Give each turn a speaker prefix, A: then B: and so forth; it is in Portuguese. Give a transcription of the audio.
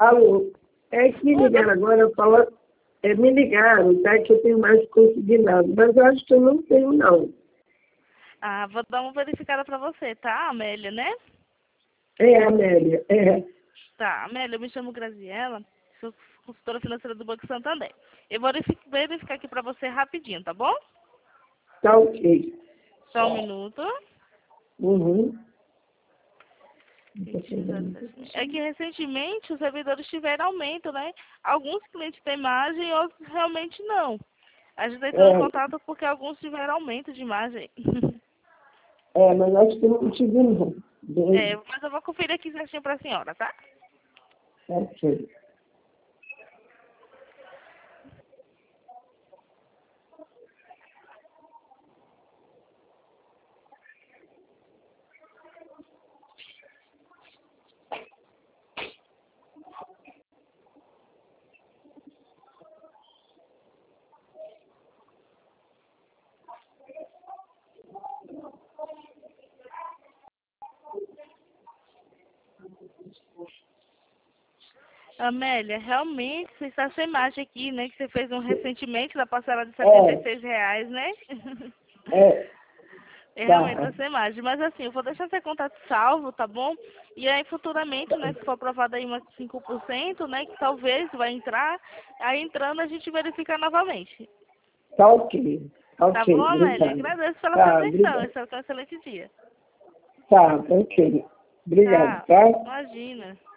A: Alô, é que me
B: Oi,
A: ligaram agora, me ligaram, tá? Que eu tenho mais consignado, mas eu acho que eu não tenho, não.
B: vou dar uma verificada para você, tá, Amélia, né?
A: É, Amélia, é,
B: Tá, Amélia, eu me chamo Graziela, sou consultora financeira do Banco Santander. Eu vou verificar aqui para você rapidinho, tá bom?
A: tá ok.
B: Só um minuto.
A: Uhum.
B: 2017. É que recentemente os servidores tiveram aumento, né? Alguns clientes têm margem, outros realmente não. A gente está entrando em
A: É,
B: contato porque alguns tiveram aumento de margem.
A: mas acho que não tive, não. Bem,
B: Mas eu vou conferir aqui certinho para a senhora, tá?
A: ok.
B: Amélia, realmente você está sem margem aqui, né? Que você fez um recentemente da parcela de
A: É,
B: R$ 76, né?
A: é,
B: Realmente
A: tá.
B: está sem margem. Mas assim, eu vou deixar seu contato salvo, tá bom? E aí futuramente, né? Se for aprovado aí umas 5%, né? Que talvez vai entrar. Aí entrando a gente verifica novamente.
A: Tá ok.
B: Tá bom,
A: Ok,
B: Amélia?
A: obrigado.
B: Agradeço pela sua
A: Tá,
B: atenção.
A: obrigado.
B: Esse é um excelente dia.
A: Tá ok. Obrigado,
B: Tá.
A: tá?
B: Imagina.